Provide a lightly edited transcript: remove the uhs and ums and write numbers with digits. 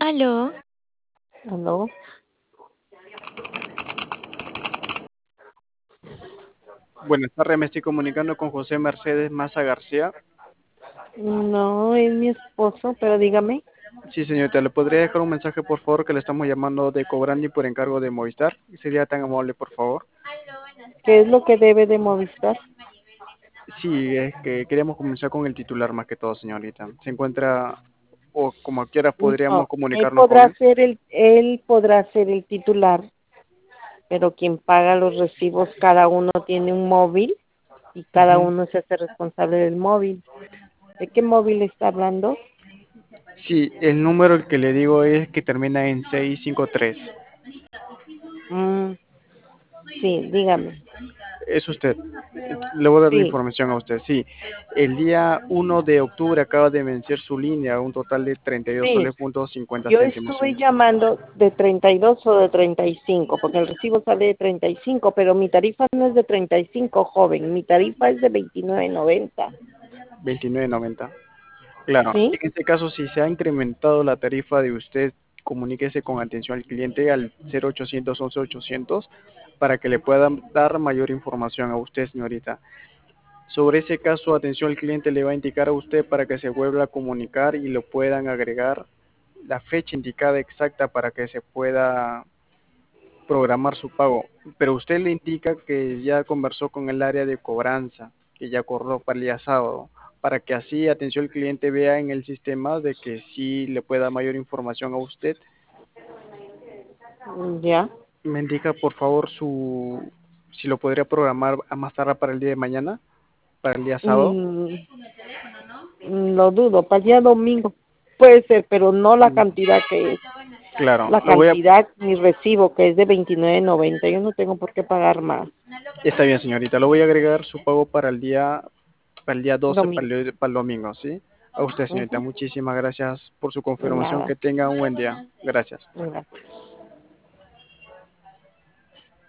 Aló, ¿Aló? Buenas tardes, me estoy comunicando con José Mercedes Maza García. No, es mi esposo, pero dígame, Sí, señorita, ¿le podría dejar un mensaje, por favor, que le estamos llamando de Cobrandi por encargo de Movistar? ¿Sería tan amable, por favor? ¿qué es lo que debe de Movistar? Sí, es que queríamos comenzar con el titular más que todo, señorita. ¿Se encuentra, o como quiera, podríamos No, comunicarnos con él? él podrá ser el titular, pero quien paga los recibos, cada uno tiene un móvil y cada Ujú. uno se hace responsable del móvil. ¿De qué móvil está hablando? Sí, el número el que le digo es que termina en 653. Mm, sí, dígame. Es usted. Le voy a dar la Sí, información a usted. Sí, el día 1 de octubre acaba de vencer su línea, un total de 32 sí. soles punto 50 Yo céntimos, estuve señor. llamando de 32 o de 35, porque el recibo sale de 35, pero mi tarifa no es de 35, joven, mi tarifa es de 29.90. 29.90. Claro, ¿Sí? en este caso, si se ha incrementado la tarifa de usted, comuníquese con atención al cliente al 0800 11 800 para que le puedan dar mayor información a usted, señorita. Sobre ese caso, atención al cliente le va a indicar a usted para que se vuelva a comunicar y lo puedan agregar la fecha indicada exacta para que se pueda programar su pago. Pero usted le indica que ya conversó con el área de cobranza, que ya acordó para el día sábado, para que así, atención al cliente, vea en el sistema de que sí le pueda dar mayor información a usted. Ya. Me indica, por favor, si lo podría programar a más tardar para el día de mañana, para el día sábado. Mm, lo dudo, para el día domingo. Puede ser, pero no la Mm, cantidad que es. Claro, La cantidad, mi recibo, que es de 29.90. Yo no tengo por qué pagar más. está bien, señorita, lo voy a agregar su pago para el día 12, Domingo. para el domingo, ¿sí? A usted, señorita, Ujú. muchísimas gracias por su confirmación, Nada. que tenga un buen día. Gracias. Gracias.